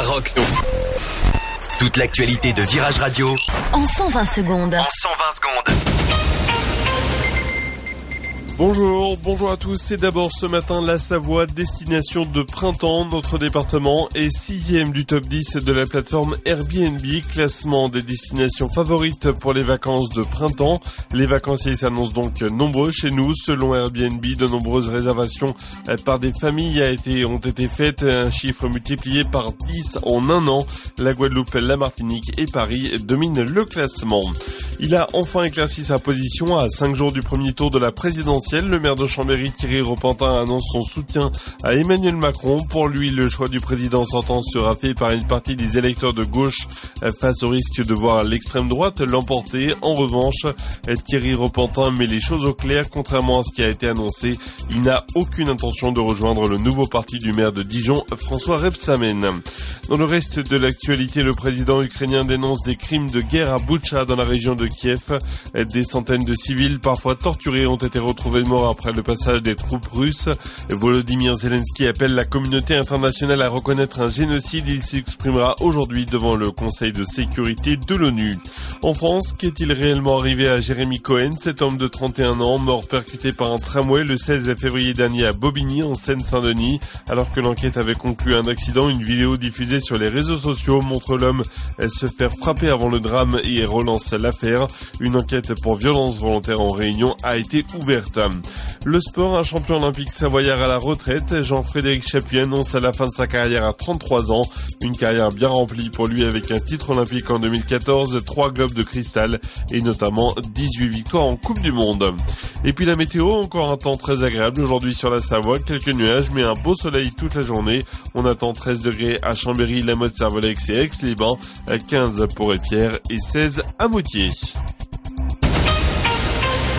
à Roxo. Toute l'actualité de Virage Radio en 120 secondes. Bonjour à tous. C'est d'abord ce matin la Savoie, destination de printemps. Notre département est 6e du top 10 de la plateforme Airbnb, classement des destinations favorites pour les vacances de printemps. Les vacanciers s'annoncent donc nombreux chez nous. Selon Airbnb, de nombreuses réservations par des familles ont été faites, un chiffre multiplié par 10 en un an. La Guadeloupe, la Martinique et Paris dominent le classement. Il a enfin éclairci sa position à 5 jours du premier tour de la présidentielle. Le maire de Chambéry, Thierry Repentin, annonce son soutien à Emmanuel Macron. Pour lui, le choix du président sortant sera fait par une partie des électeurs de gauche face au risque de voir l'extrême droite l'emporter. En revanche, Thierry Repentin met les choses au clair. Contrairement à ce qui a été annoncé, il n'a aucune intention de rejoindre le nouveau parti du maire de Dijon, François Rebsamen. Dans le reste de l'actualité, le président ukrainien dénonce des crimes de guerre à Boutcha dans la région de Kiev. Des centaines de civils, parfois torturés, ont été retrouvés morts après le passage des troupes russes. Volodymyr Zelensky appelle la communauté internationale à reconnaître un génocide. Il s'exprimera aujourd'hui devant le Conseil de sécurité de l'ONU. En France, qu'est-il réellement arrivé à Jérémy Cohen, cet homme de 31 ans, mort percuté par un tramway le 16 février dernier à Bobigny, en Seine-Saint-Denis? Alors que l'enquête avait conclu un accident, une vidéo diffusée sur les réseaux sociaux montre l'homme se faire frapper avant le drame et relance l'affaire. Une enquête pour violence volontaire en Réunion a été ouverte. Le sport, un champion olympique savoyard à la retraite, Jean-Frédéric Chapuis annonce à la fin de sa carrière à 33 ans. Une carrière bien remplie pour lui avec un titre olympique en 2014, 3 globes de cristal et notamment 18 victoires en Coupe du Monde. Et puis la météo, encore un temps très agréable aujourd'hui sur la Savoie, quelques nuages mais un beau soleil toute la journée. On attend 13 degrés à Chambéry, La Motte, Servolex et Aix-les-Bains, 15 pour Épierre et 16 à Moutier.